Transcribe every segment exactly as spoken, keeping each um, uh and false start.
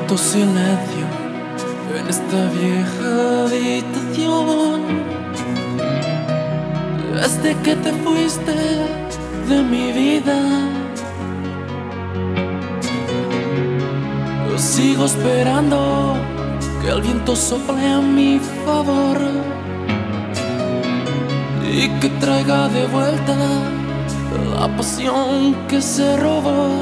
Cuánto silencio en esta vieja habitación. Desde que te fuiste de mi vida, yo sigo esperando que el viento sople a mi favor y que traiga de vuelta la pasión que se robó.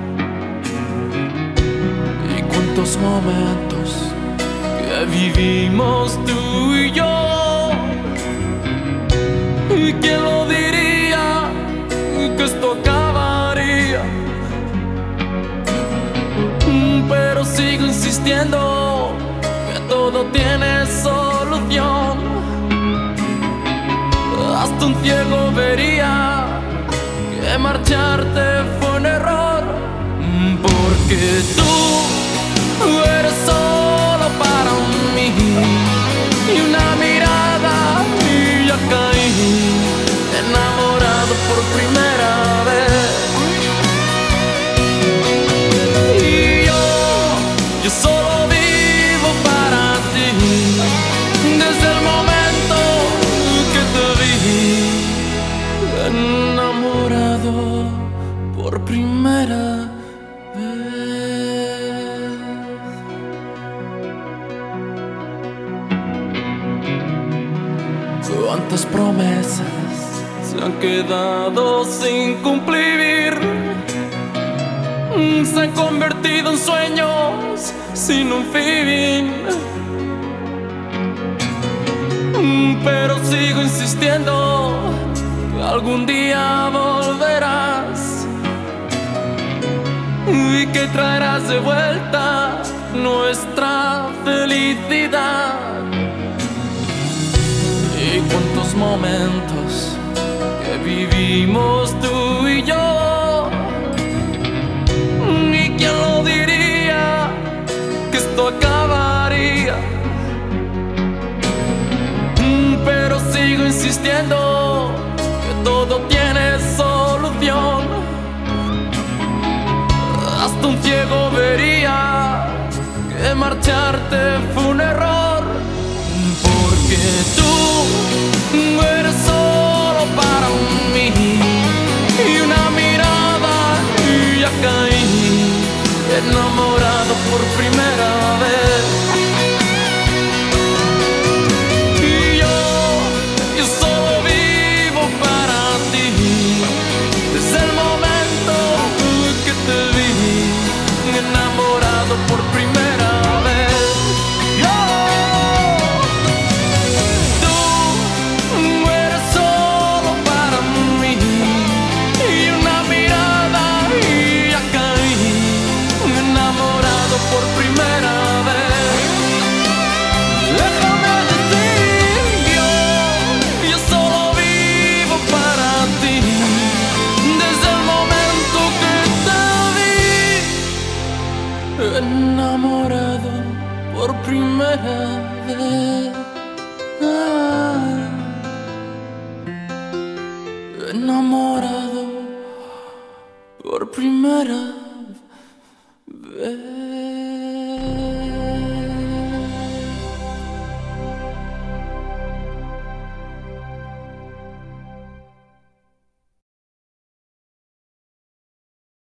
Y cuántos momentos que vivimos tú y yo, y quién lo diría que esto acabaría. Pero sigo insistiendo que todo tiene solución. Hasta un ciego vería que marcharte fue un error, porque tú eres solo para mí, y una mirada y ya caí enamorado por primera vez. Y yo, yo solo vivo para ti, desde el momento que te vi enamorado por primera vez. Cuántas promesas se han quedado sin cumplir, se han convertido en sueños sin un fin. Pero sigo insistiendo que algún día volverás y que traerás de vuelta nuestra felicidad. Y cuántos momentos que vivimos tú y yo, y quién lo diría que esto acabaría. Pero sigo insistiendo que todo tiene solución. Hasta un ciego vería que marcharte fue un error, porque tú eres solo para mí, y una mirada y ya caí enamorado por primera vez. Y yo, yo solo vivo para ti, desde el momento que te vi enamorado por primera vez. Yo, tú eres solo para mí, y una mirada y ya caí enamorado por primera vez. Déjame decir, yo, yo solo vivo para ti, desde el momento que te vi enamorado por primera vez. Ah, enamorado por primera vez.